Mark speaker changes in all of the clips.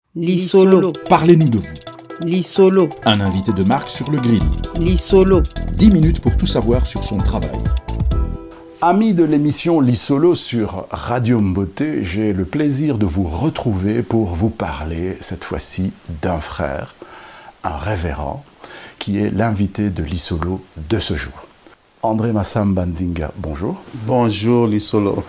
Speaker 1: Lisolo.
Speaker 2: Parlez-nous de vous.
Speaker 1: Lisolo.
Speaker 2: Un invité de marque sur le grill.
Speaker 1: Lisolo.
Speaker 2: 10 minutes pour tout savoir sur son travail. Amis de l'émission Lisolo sur Radio Mboté, j'ai le plaisir de vous retrouver pour vous parler cette fois-ci d'un frère, un révérend, qui est l'invité de Lisolo de ce jour. André Massamba Nzinga, bonjour.
Speaker 3: Bonjour Lisolo.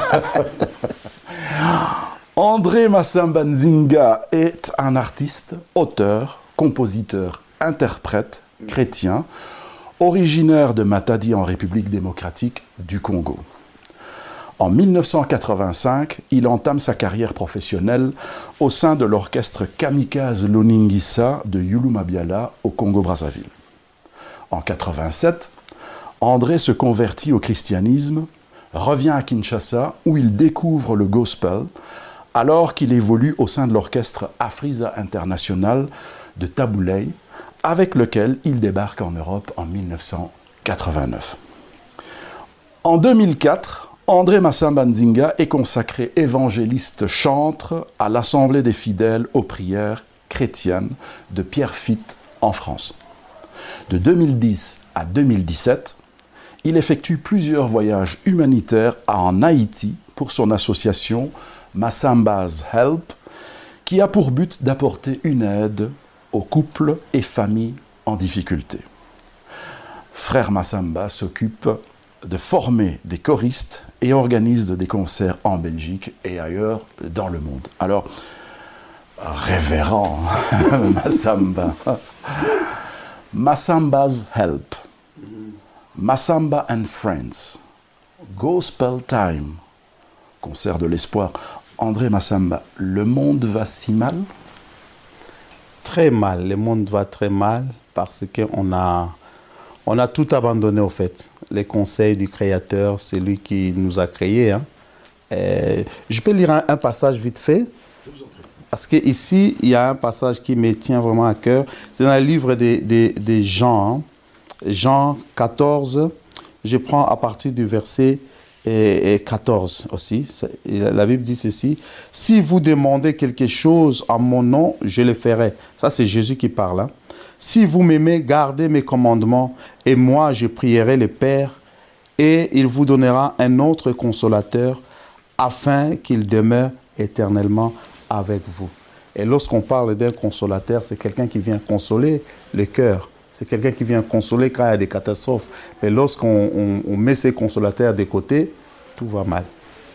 Speaker 2: André Massamba Nzinga est un artiste, auteur, compositeur, interprète chrétien, originaire de Matadi en République démocratique du Congo. En 1985, il entame sa carrière professionnelle au sein de l'orchestre Kamikaze Loningisa de Yulu Mabiala au Congo-Brazzaville. En 1987, André se convertit au christianisme, revient à Kinshasa où il découvre le gospel alors qu'il évolue au sein de l'orchestre Afriza International de Tabouley, avec lequel il débarque en Europe en 1989. En 2004, André Massamba Nzinga est consacré évangéliste chantre à l'Assemblée des fidèles aux prières chrétiennes de Pierrefitte en France. De 2010 à 2017, il effectue plusieurs voyages humanitaires en Haïti pour son association Massamba's Help, qui a pour but d'apporter une aide aux couples et familles en difficulté. Frère Massamba s'occupe de former des choristes et organise des concerts en Belgique et ailleurs dans le monde. Alors, révérend Massamba, Massamba's Help, Massamba and Friends, Gospel Time, concert de l'espoir. André Massamba, le monde va si mal?
Speaker 3: Très mal, le monde va très mal parce qu'on a tout abandonné au fait. Les conseils du Créateur, c'est lui qui nous a créés. Je peux lire un passage vite fait? Parce qu'ici, il y a un passage qui me tient vraiment à cœur. C'est dans le livre des Jean, Jean 14. Je prends à partir du verset et 14 aussi. La Bible dit ceci: si vous demandez quelque chose en mon nom, je le ferai. Ça, c'est Jésus qui parle. Hein. Si vous m'aimez, gardez mes commandements, et moi, je prierai le Père, et il vous donnera un autre consolateur, afin qu'il demeure éternellement avec vous. Et lorsqu'on parle d'un consolateur, c'est quelqu'un qui vient consoler le cœur. C'est quelqu'un qui vient consoler quand il y a des catastrophes. Mais lorsqu'on met ces consolateurs de côté, tout va mal.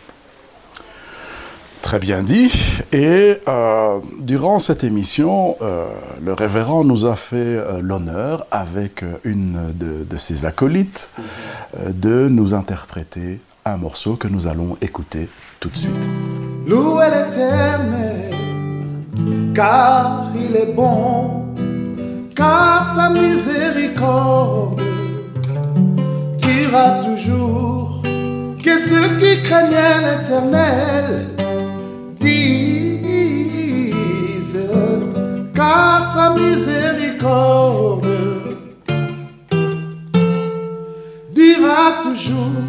Speaker 2: Très bien dit. Et durant cette émission, le révérend nous a fait l'honneur, avec une de ses acolytes, de nous interpréter un morceau que nous allons écouter tout de suite.
Speaker 4: Louez l'Éternel, car il est bon, car sa miséricorde durera toujours. Que ceux qui craignaient l'Éternel disent, car sa miséricorde durera toujours.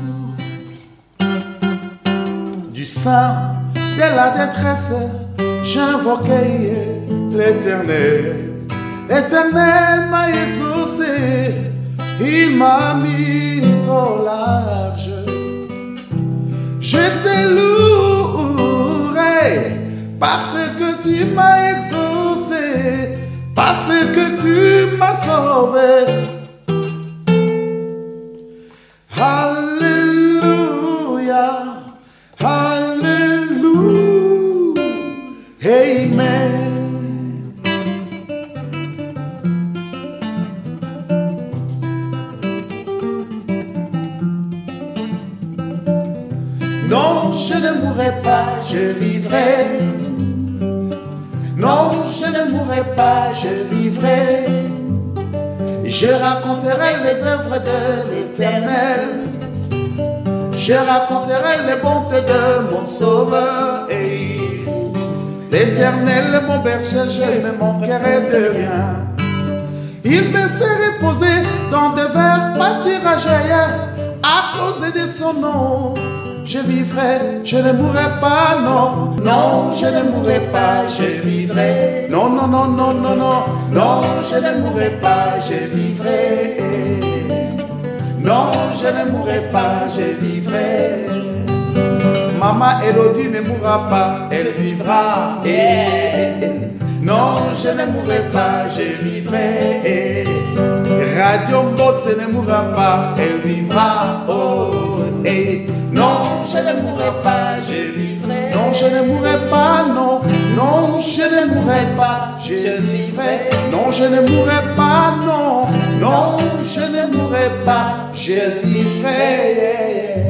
Speaker 4: Du sein de la détresse, j'invoquais l'Éternel. L'Éternel m'a exaucé, il m'a mis au large. Je te louerai parce que tu m'as exaucé, parce que tu m'as sauvé. Alléluia, Alléluia, Amen. Non, je ne mourrai pas, je vivrai. Non, je ne mourrai pas, je vivrai. Je raconterai les œuvres de l'Éternel. Je raconterai les bontés de mon Sauveur. Et l'Éternel, mon berger, je ne manquerai de rien. Il me fait reposer dans de verts pâturages. À cause de son nom, je vivrai, je ne mourrai pas, non, non, je ne mourrai pas, je vivrai, non, non, non, non, non, non, non, je ne mourrai pas, je vivrai, non, je ne mourrai pas, je vivrai. Maman Elodie ne mourra pas, elle vivra, non, je ne mourrai pas, je vivrai. Radio Mbote ne mourra pas, elle vivra, oh, non, je ne mourrai pas, je vivrai. Non, je ne mourrai pas, non, non, je ne mourrai pas, je vivrai. Non, je ne mourrai pas, non, non, je ne mourrai pas, je vivrai.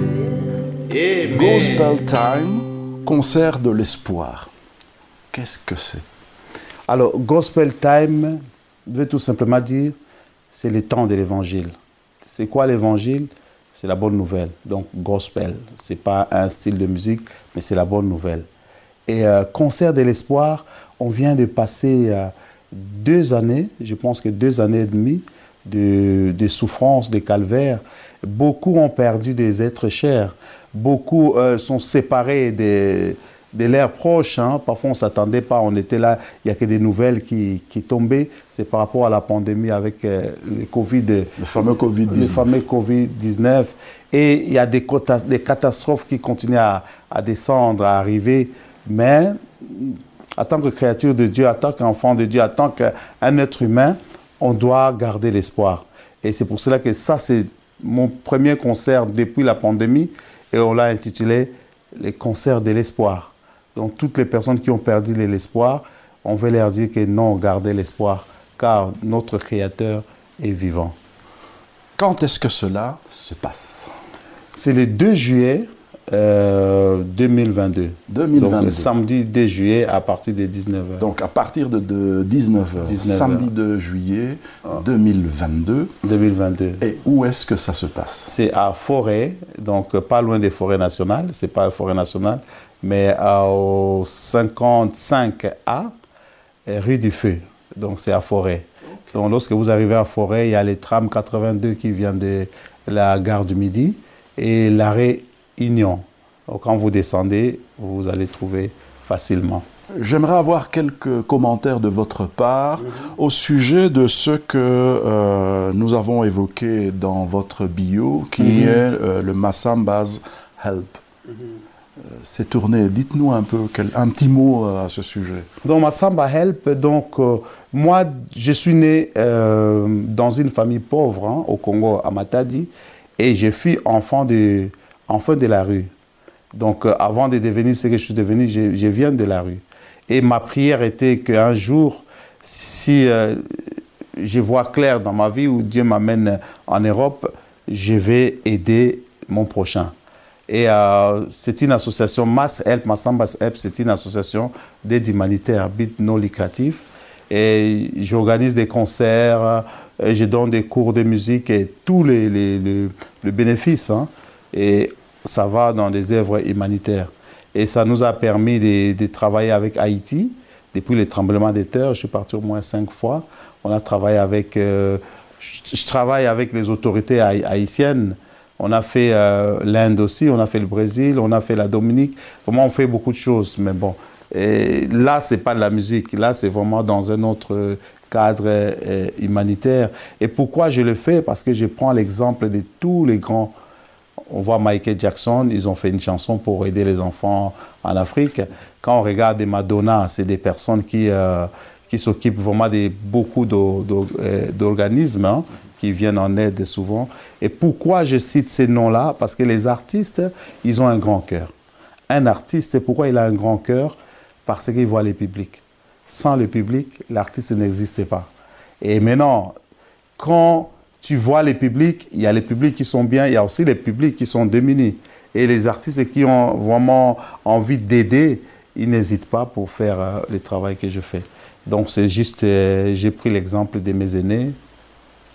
Speaker 4: Amen.
Speaker 2: Gospel Time, concert de l'espoir. Qu'est-ce que c'est?
Speaker 3: Alors, Gospel Time veut tout simplement dire, c'est le temps de l'évangile. C'est quoi l'évangile? C'est la bonne nouvelle. Donc, gospel, ce n'est pas un style de musique, mais c'est la bonne nouvelle. Et concert de l'espoir, on vient de passer 2 années, je pense que 2 années et demie, de souffrance, de calvaire. Beaucoup ont perdu des êtres chers. Beaucoup sont séparés de l'air proche. Hein. Parfois, on ne s'attendait pas. On était là, il n'y a que des nouvelles qui tombaient. C'est par rapport à la pandémie avec le Covid.
Speaker 2: Le fameux Covid-19.
Speaker 3: Le fameux Covid-19. Et il y a des catastrophes qui continuent à descendre, à arriver. Mais en tant que créature de Dieu, en tant qu'enfant de Dieu, en tant qu'un être humain, on doit garder l'espoir. Et c'est pour cela que ça, c'est mon premier concert depuis la pandémie. Et on l'a intitulé « Les concerts de l'espoir ». Donc, toutes les personnes qui ont perdu l'espoir, on veut leur dire que non, gardez l'espoir, car notre Créateur est vivant.
Speaker 2: Quand est-ce que cela se passe?
Speaker 3: C'est le 2 juillet 2022.
Speaker 2: 2022.
Speaker 3: Donc, le samedi 2 juillet à partir de 19h.
Speaker 2: Donc, à partir de 19h, samedi 2 juillet 2022.
Speaker 3: 2022.
Speaker 2: Et où est-ce que ça se passe?
Speaker 3: C'est à Forêt, donc pas loin des forêts nationales. Ce n'est pas la forêt nationale, mais au 55A, rue du Feu. Donc, c'est à Forêt. Okay. Donc, lorsque vous arrivez à Forêt, il y a les trams 82 qui viennent de la gare du Midi et l'arrêt Union. Donc, quand vous descendez, vous allez trouver facilement.
Speaker 2: J'aimerais avoir quelques commentaires de votre part au sujet de ce que nous avons évoqué dans votre bio, qui est le Masamba's Help. C'est tourné. Dites-nous un peu, un petit mot à ce sujet.
Speaker 3: Donc, Masamba Help, donc, moi, je suis né dans une famille pauvre, hein, au Congo, à Matadi, et je fus enfant de la rue. Donc, avant de devenir ce que je suis devenu, je viens de la rue. Et ma prière était qu'un jour, si je vois clair dans ma vie, où Dieu m'amène en Europe, je vais aider mon prochain. Et c'est une association, Mass Help, Masamba's Help, c'est une association d'aide humanitaire, but non lucratif. Et j'organise des concerts, je donne des cours de musique et tous les bénéfices. Hein, et ça va dans des œuvres humanitaires. Et ça nous a permis de travailler avec Haïti. Depuis les tremblements de terre, je suis parti au moins 5 fois. On a travaillé avec... je travaille avec les autorités haïtiennes. On a fait l'Inde aussi, on a fait le Brésil, on a fait la Dominique. Vraiment, on fait beaucoup de choses. Mais bon, et là, ce n'est pas de la musique. Là, c'est vraiment dans un autre cadre humanitaire. Et pourquoi je le fais? Parce que je prends l'exemple de tous les grands. On voit Michael Jackson, ils ont fait une chanson pour aider les enfants en Afrique. Quand on regarde Madonna, c'est des personnes qui s'occupent vraiment de beaucoup d'organismes, hein, qui viennent en aide souvent. Et pourquoi je cite ces noms-là? Parce que les artistes, ils ont un grand cœur. Un artiste, pourquoi il a un grand cœur? Parce qu'il voit le public. Sans le public, l'artiste n'existe pas. Et maintenant, quand tu vois les publics, il y a les publics qui sont bien, il y a aussi les publics qui sont démunis. Et les artistes qui ont vraiment envie d'aider, ils n'hésitent pas pour faire le travail que je fais. Donc c'est juste, j'ai pris l'exemple de mes aînés.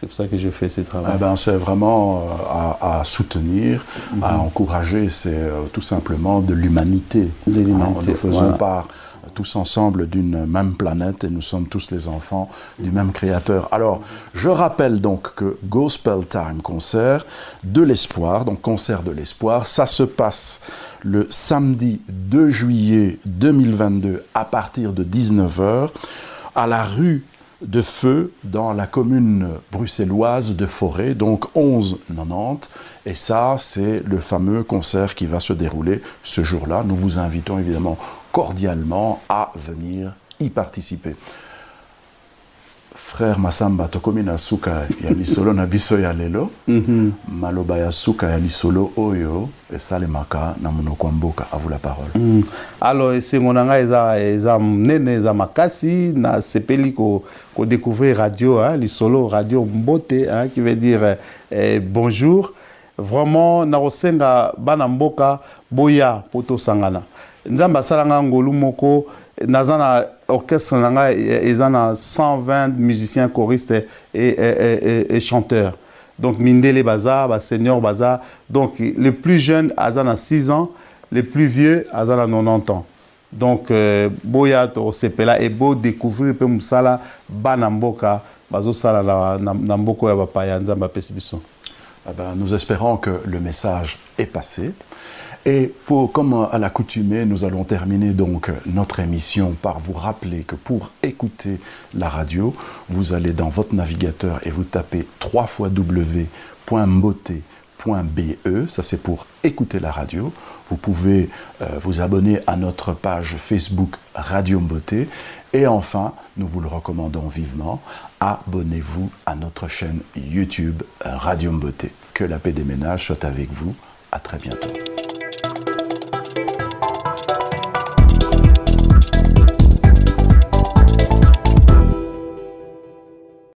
Speaker 3: C'est pour ça que je fais ce travail.
Speaker 2: Eh ben, c'est vraiment à soutenir, à encourager. C'est tout simplement de l'humanité.
Speaker 3: De l'humanité,
Speaker 2: Nous faisons
Speaker 3: voilà.
Speaker 2: part tous ensemble d'une même planète et nous sommes tous les enfants du même Créateur. Alors, je rappelle donc que Gospel Time Concert de l'Espoir, donc concert de l'Espoir, ça se passe le samedi 2 juillet 2022 à partir de 19h à la rue de Feu dans la commune bruxelloise de Forêt, donc 1190. Et ça, c'est le fameux concert qui va se dérouler ce jour-là. Nous vous invitons évidemment cordialement à venir y participer. Frère Massamba, tokomi na suka ya lisolo na biso ya lelo, maloba ya suka ya lisolo oyo, esalemaka na monoko ya mboka. À vous la parole.
Speaker 3: Alors, c'est mon anga eza nene eza makasi na sepeli ko découvrir radio, hein, lisolo radio mbote, hein, qui veut dire bonjour. Vraiment na rosenga bana mboka boya poto sangana. Nzamba salanga ngolu moko nazana orchestre nanga ezana 120 musiciens choristes et chanteurs. Donc Mindele Baza, Seigneur Baza. Donc le plus jeune azana 6 ans, le plus vieux azana 90 ans. Donc boya to sepela et beau découvrir pe musala bana mboka bazo sala na mboko ya bapaya nzamba pesibiso.
Speaker 2: Nous espérons que le message est passé. Et comme à l'accoutumée, nous allons terminer donc notre émission par vous rappeler que pour écouter la radio, vous allez dans votre navigateur et vous tapez www.mbote.be, ça c'est pour écouter la radio. Vous pouvez vous abonner à notre page Facebook Radio Mbote. Et enfin, nous vous le recommandons vivement, abonnez-vous à notre chaîne YouTube Radio Mbote. Que la paix des ménages soit avec vous. À très bientôt.